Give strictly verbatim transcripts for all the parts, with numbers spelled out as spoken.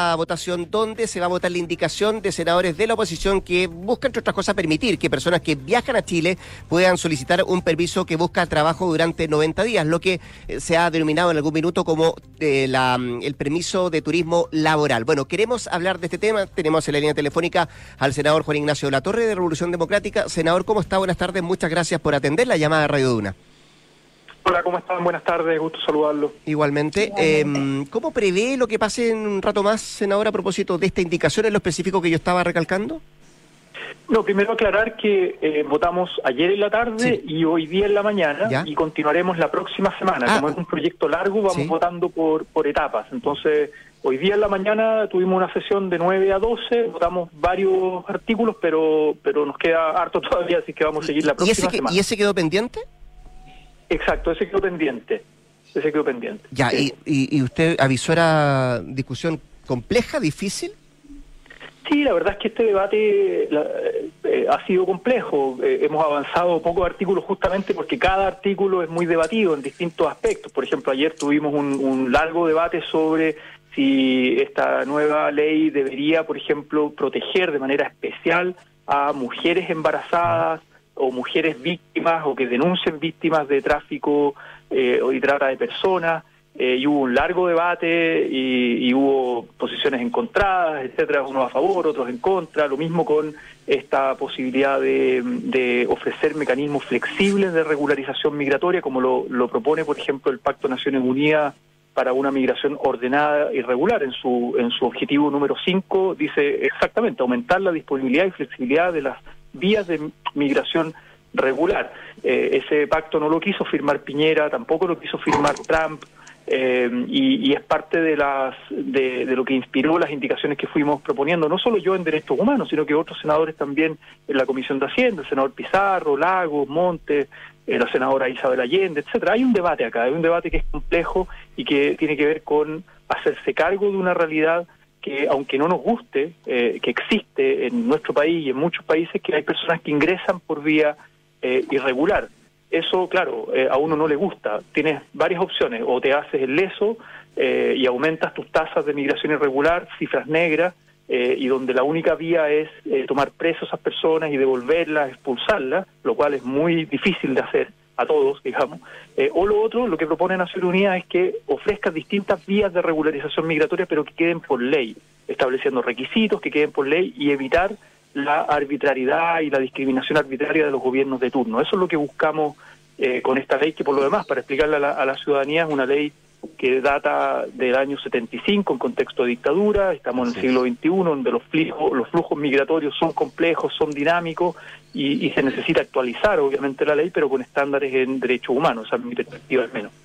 esta votación donde se va a votar la indicación de senadores de la oposición que buscan, entre otras cosas, permitir que personas que viajan a Chile puedan solicitar un permiso que busca trabajo durante noventa días, lo que eh, se ha denominado en algún minuto como eh, la, el permiso de turismo laboral. Bueno, queremos hablar de este tema. Tenemos en la línea telefónica al senador Juan Ignacio Latorre de Revolución Democrática. Senador, ¿cómo está? Buenas tardes. Muchas gracias por atender la llamada de Radio Duna. Hola, ¿cómo están? Buenas tardes, gusto saludarlo. Igualmente. Eh, ¿Cómo prevé lo que pase en un rato más, senador, a propósito de esta indicación en lo específico que yo estaba recalcando? No, primero aclarar que eh, votamos ayer en la tarde, sí, y hoy día en la mañana, ¿ya?, y continuaremos la próxima semana. Ah, como es un proyecto largo, vamos, sí, votando por, por etapas. Entonces, hoy día en la mañana tuvimos una sesión de nueve a doce, votamos varios artículos, pero pero nos queda harto todavía, así que vamos a seguir la próxima ¿Y ese que, semana. ¿Y ese quedó pendiente? Exacto, ese quedó pendiente. Ese quedó pendiente. Ya, sí. y, y, y usted avisó, ¿era discusión compleja, difícil? Sí, la verdad es que este debate la, eh, ha sido complejo. Eh, hemos avanzado pocos artículos justamente porque cada artículo es muy debatido en distintos aspectos. Por ejemplo, ayer tuvimos un, un largo debate sobre si esta nueva ley debería, por ejemplo, proteger de manera especial a mujeres embarazadas o mujeres víctimas o que denuncien víctimas de tráfico eh, o de trata de personas. Eh, y hubo un largo debate y, y hubo posiciones encontradas, etcétera, unos a favor, otros en contra. Lo mismo con esta posibilidad de, de ofrecer mecanismos flexibles de regularización migratoria, como lo, lo propone, por ejemplo, el Pacto de Naciones Unidas para una migración ordenada y regular. En su, en su objetivo número cinco dice exactamente aumentar la disponibilidad y flexibilidad de las vías de migración regular. Eh, ese pacto no lo quiso firmar Piñera, tampoco lo quiso firmar Trump. Eh, y, y es parte de las de, de lo que inspiró las indicaciones que fuimos proponiendo, no solo yo en Derechos Humanos, sino que otros senadores también en la Comisión de Hacienda, el senador Pizarro, Lagos, Montes, eh, la senadora Isabel Allende, etcétera. Hay un debate acá, hay un debate que es complejo y que tiene que ver con hacerse cargo de una realidad que, aunque no nos guste, eh, que existe en nuestro país y en muchos países, que hay personas que ingresan por vía eh, irregular. Eso, claro, eh, a uno no le gusta. Tienes varias opciones. O te haces el leso eh, y aumentas tus tasas de migración irregular, cifras negras, eh, y donde la única vía es eh, tomar preso a esas personas y devolverlas, expulsarlas, lo cual es muy difícil de hacer a todos, digamos. Eh, o lo otro, lo que propone Naciones Unidas es que ofrezca distintas vías de regularización migratoria, pero que queden por ley, estableciendo requisitos que queden por ley y evitar la arbitrariedad y la discriminación arbitraria de los gobiernos de turno. Eso es lo que buscamos eh, con esta ley, que por lo demás, para explicarle a la, a la ciudadanía, es una ley que data del año setenta y cinco en contexto de dictadura. Estamos en el siglo veintiuno, donde los flujos, los flujos migratorios son complejos, son dinámicos y, y se necesita actualizar obviamente la ley, pero con estándares en derechos humanos, esa es mi perspectiva al menos.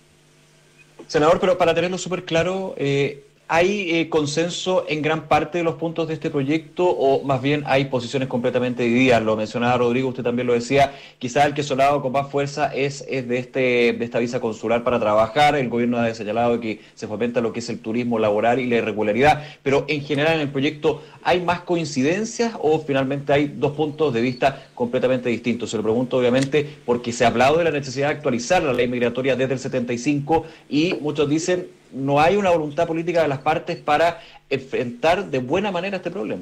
Senador, pero para tenerlo súper claro, eh, ¿hay eh, consenso en gran parte de los puntos de este proyecto o más bien hay posiciones completamente divididas? Lo mencionaba Rodrigo, usted también lo decía, quizás el que sonaba con más fuerza es, es de este de esta visa consular para trabajar. El gobierno ha señalado que se fomenta lo que es el turismo laboral y la irregularidad, pero en general en el proyecto, ¿hay más coincidencias o finalmente hay dos puntos de vista completamente distintos? Se lo pregunto obviamente porque se ha hablado de la necesidad de actualizar la ley migratoria desde el setenta y cinco y muchos dicen no hay una voluntad política de las partes para enfrentar de buena manera este problema.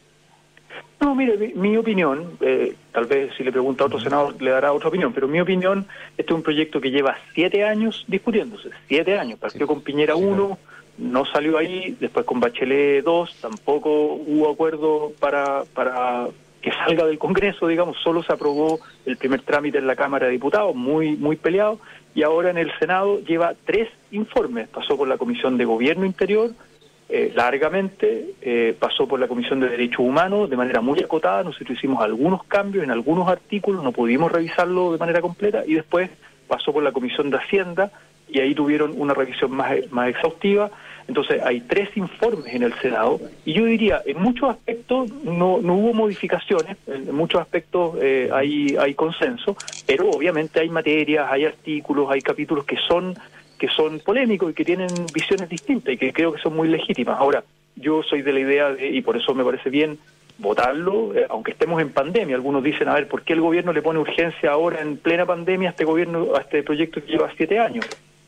No, mire, mi, mi opinión, eh, tal vez si le pregunta a otro senador le dará otra opinión, pero mi opinión, este es un proyecto que lleva siete años discutiéndose, siete años, partió sí, con Piñera sí, uno, no salió ahí, después con Bachelet dos, tampoco hubo acuerdo para para que salga del Congreso, digamos, solo se aprobó el primer trámite en la Cámara de Diputados, muy muy peleado, y ahora en el Senado lleva tres informes, pasó por la Comisión de Gobierno Interior, eh, largamente, eh, pasó por la Comisión de Derechos Humanos de manera muy acotada, nosotros hicimos algunos cambios en algunos artículos, no pudimos revisarlo de manera completa, y después pasó por la Comisión de Hacienda, y ahí tuvieron una revisión más, más exhaustiva. Entonces hay tres informes en el Senado, y yo diría, en muchos aspectos no, no hubo modificaciones, en muchos aspectos eh, hay, hay consenso, pero obviamente hay materias, hay artículos, hay capítulos que son que son polémicos y que tienen visiones distintas y que creo que son muy legítimas. Ahora, yo soy de la idea de, y por eso me parece bien votarlo, eh, aunque estemos en pandemia. Algunos dicen, a ver, ¿por qué el gobierno le pone urgencia ahora en plena pandemia a este gobierno, a este proyecto que lleva siete años?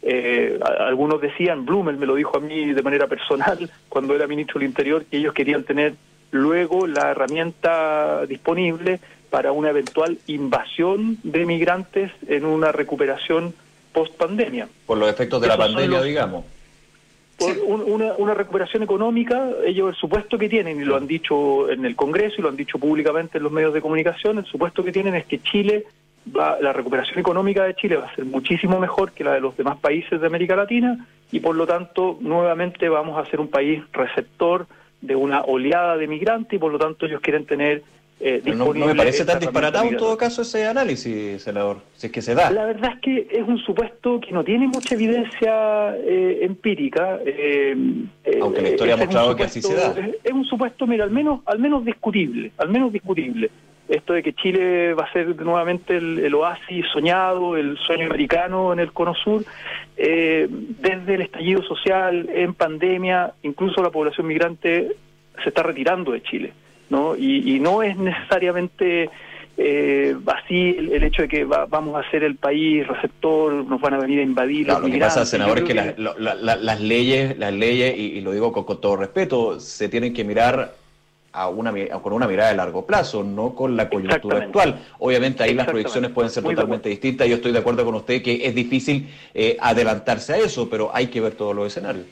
Eh, algunos decían, Blumel me lo dijo a mí de manera personal cuando era ministro del Interior, que ellos querían tener luego la herramienta disponible para una eventual invasión de migrantes en una recuperación post-pandemia. Por los efectos de la Esos son pandemia, los- digamos. Por un- una, una recuperación económica, ellos el supuesto que tienen, y lo han dicho en el Congreso y lo han dicho públicamente en los medios de comunicación, el supuesto que tienen es que Chile, va, la recuperación económica de Chile va a ser muchísimo mejor que la de los demás países de América Latina y por lo tanto nuevamente vamos a ser un país receptor de una oleada de migrantes y por lo tanto ellos quieren tener eh, No, disponible no me parece esta tan disparatado en herramienta todo caso ese análisis, senador, si es que se da. La verdad es que es un supuesto que no tiene mucha evidencia eh, empírica. eh, eh, Aunque la historia ha ese es un mostrado que así se supuesto- da. Es, es un supuesto, mira, al menos, al menos discutible, al menos discutible. Esto de que Chile va a ser nuevamente el, el oasis soñado, el sueño americano en el Cono Sur, eh, desde el estallido social, en pandemia, incluso la población migrante se está retirando de Chile, ¿no? Y, y no es necesariamente eh, así el, el hecho de que va- vamos a ser el país receptor, nos van a venir a invadir Claro, los lo que pasa, migrantes. senador, Yo es que, creo las- lo- la- la- las leyes, las leyes, y, y lo digo con, con todo respeto, se tienen que mirar a una mi- con una mirada de largo plazo, no con la coyuntura Exactamente. actual. Obviamente ahí las Exactamente. proyecciones pueden ser Muy de totalmente distintas. Yo estoy de acuerdo con usted que es difícil eh, adelantarse a eso, pero hay que ver todos los escenarios.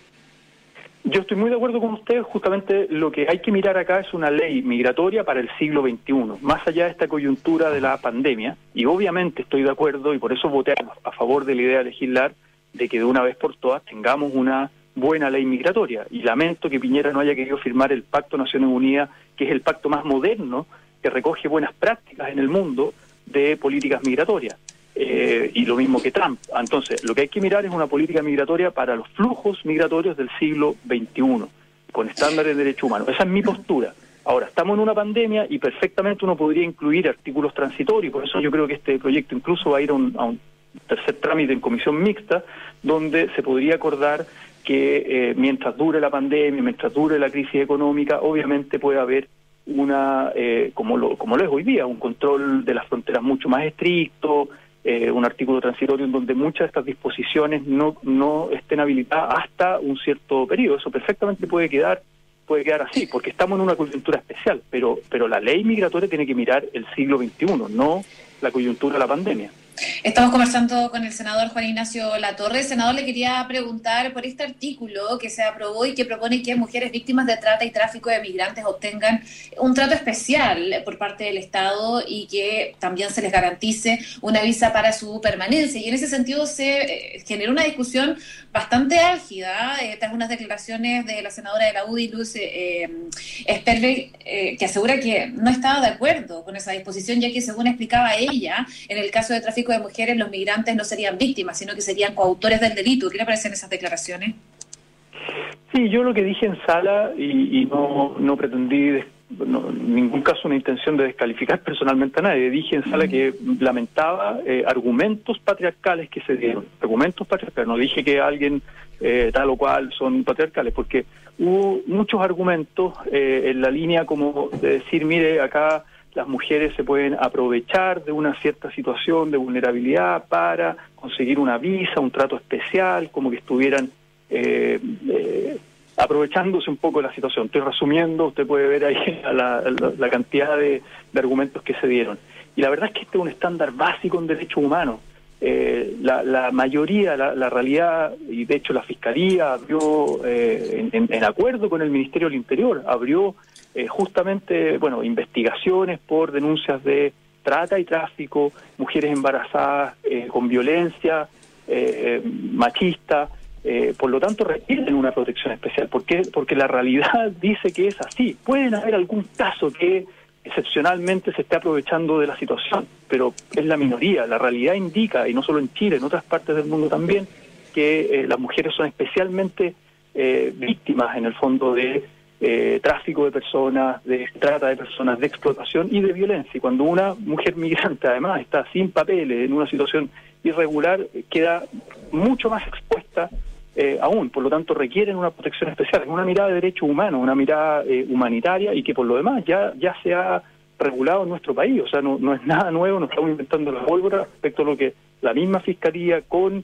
Yo estoy muy de acuerdo con usted, justamente lo que hay que mirar acá es una ley migratoria para el siglo veintiuno, más allá de esta coyuntura de la pandemia, y obviamente estoy de acuerdo, y por eso voté a, a favor de la idea de legislar, de que de una vez por todas tengamos una buena ley migratoria, y lamento que Piñera no haya querido firmar el Pacto de Naciones Unidas, que es el pacto más moderno, que recoge buenas prácticas en el mundo de políticas migratorias. Eh, y lo mismo que Trump. Entonces, lo que hay que mirar es una política migratoria para los flujos migratorios del siglo veintiuno, con estándares de derechos humanos. Esa es mi postura. Ahora, estamos en una pandemia y perfectamente uno podría incluir artículos transitorios, por eso yo creo que este proyecto incluso va a ir a un, a un tercer trámite en comisión mixta, donde se podría acordar que eh, mientras dure la pandemia, mientras dure la crisis económica, obviamente puede haber una, eh, como lo como lo es hoy día, un control de las fronteras mucho más estricto, eh, un artículo transitorio en donde muchas de estas disposiciones no no estén habilitadas hasta un cierto periodo. Eso perfectamente puede quedar puede quedar así, porque estamos en una coyuntura especial, pero pero la ley migratoria tiene que mirar el siglo veintiuno, no la coyuntura de la pandemia. Estamos conversando con el senador Juan Ignacio Latorre. Senador, le quería preguntar por este artículo que se aprobó y que propone que mujeres víctimas de trata y tráfico de migrantes obtengan un trato especial por parte del Estado y que también se les garantice una visa para su permanencia. Y en ese sentido se eh, generó una discusión bastante álgida eh, tras unas declaraciones de la senadora de la U D I, Luz eh, Sperber, eh, que asegura que no estaba de acuerdo con esa disposición, ya que según explicaba ella, en el caso de tráfico de mujeres, los migrantes no serían víctimas, sino que serían coautores del delito. ¿Qué le parecen esas declaraciones? Sí, yo lo que dije en sala, y, y no, no pretendí des- no, en ningún caso una intención de descalificar personalmente a nadie, dije en sala que lamentaba eh, argumentos patriarcales que se dieron, argumentos patriarcales, no dije que alguien eh, tal o cual son patriarcales, porque hubo muchos argumentos eh, en la línea como de decir, mire, acá las mujeres se pueden aprovechar de una cierta situación de vulnerabilidad para conseguir una visa, un trato especial, como que estuvieran eh, eh, aprovechándose un poco de la situación. Estoy resumiendo, usted puede ver ahí la, la, la cantidad de, de argumentos que se dieron. Y la verdad es que este es un estándar básico en derechos humanos. Eh, la, la mayoría, la, la realidad, y de hecho la Fiscalía abrió, eh, en, en, en acuerdo con el Ministerio del Interior, abrió eh, justamente, bueno, investigaciones por denuncias de trata y tráfico, mujeres embarazadas eh, con violencia eh, machista, eh, por lo tanto requieren una protección especial. ¿Por qué? Porque la realidad dice que es así. Pueden haber algún caso que excepcionalmente se esté aprovechando de la situación, pero es la minoría. La realidad indica, y no solo en Chile, en otras partes del mundo también, que eh, las mujeres son especialmente eh, víctimas, en el fondo, de eh, tráfico de personas, de trata de personas, de explotación y de violencia. Y cuando una mujer migrante, además, está sin papeles, en una situación irregular, queda mucho más expuesta Eh, aún, por lo tanto requieren una protección especial, es una mirada de derechos humanos, una mirada eh, humanitaria y que por lo demás ya ya se ha regulado en nuestro país, o sea, no, no es nada nuevo, no estamos inventando la pólvora respecto a lo que la misma Fiscalía con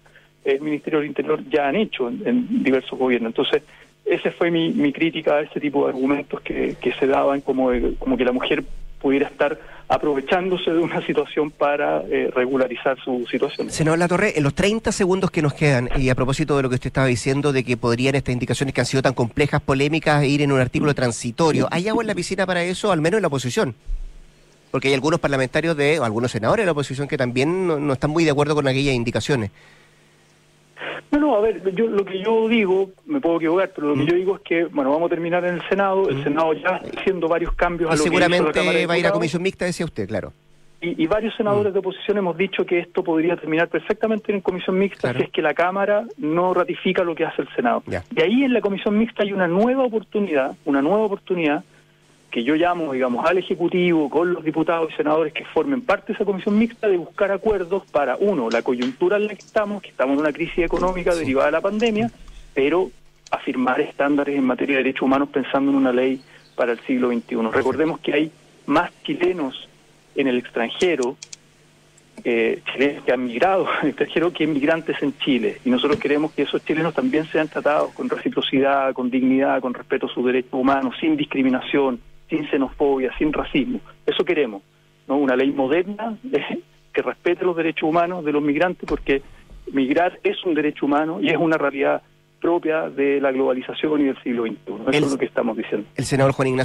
el Ministerio del Interior ya han hecho en, en diversos gobiernos. Entonces, esa fue mi, mi crítica a ese tipo de argumentos que, que se daban como, de, como que la mujer pudiera estar aprovechándose de una situación para eh, regularizar su situación. Senador Latorre, en los treinta segundos que nos quedan, y a propósito de lo que usted estaba diciendo, de que podrían estas indicaciones que han sido tan complejas, polémicas, ir en un artículo transitorio, ¿hay agua en la piscina para eso, al menos en la oposición? Porque hay algunos parlamentarios de, o algunos senadores de la oposición que también no, no están muy de acuerdo con aquellas indicaciones. No, no, a ver, yo lo que yo digo, me puedo equivocar, pero lo que ¿Mm? yo digo es que, bueno, vamos a terminar en el Senado, el ¿Mm? Senado ya está haciendo varios cambios y a lo seguramente que hizo la Cámara de va a ir a Diputados. comisión mixta, decía usted, claro. Y, y varios senadores ¿Mm? de oposición hemos dicho que esto podría terminar perfectamente en comisión mixta, claro, si es que la Cámara no ratifica lo que hace el Senado. Ya. Y ahí en la comisión mixta hay una nueva oportunidad, una nueva oportunidad, que yo llamo, digamos, al Ejecutivo, con los diputados y senadores que formen parte de esa comisión mixta, de buscar acuerdos para, uno, la coyuntura en la que estamos, que estamos en una crisis económica sí. derivada de la pandemia, pero afirmar estándares en materia de derechos humanos pensando en una ley para el siglo veintiuno. Recordemos que hay más chilenos en el extranjero, eh, chilenos que han migrado al extranjero, que inmigrantes en Chile, y nosotros queremos que esos chilenos también sean tratados con reciprocidad, con dignidad, con respeto a sus derechos humanos, sin discriminación, sin xenofobia, sin racismo. Eso queremos, ¿no? Una ley moderna eh, que respete los derechos humanos de los migrantes, porque migrar es un derecho humano y es una realidad propia de la globalización y del siglo veintiuno. Eso el, es lo que estamos diciendo. El senador Juan Ignacio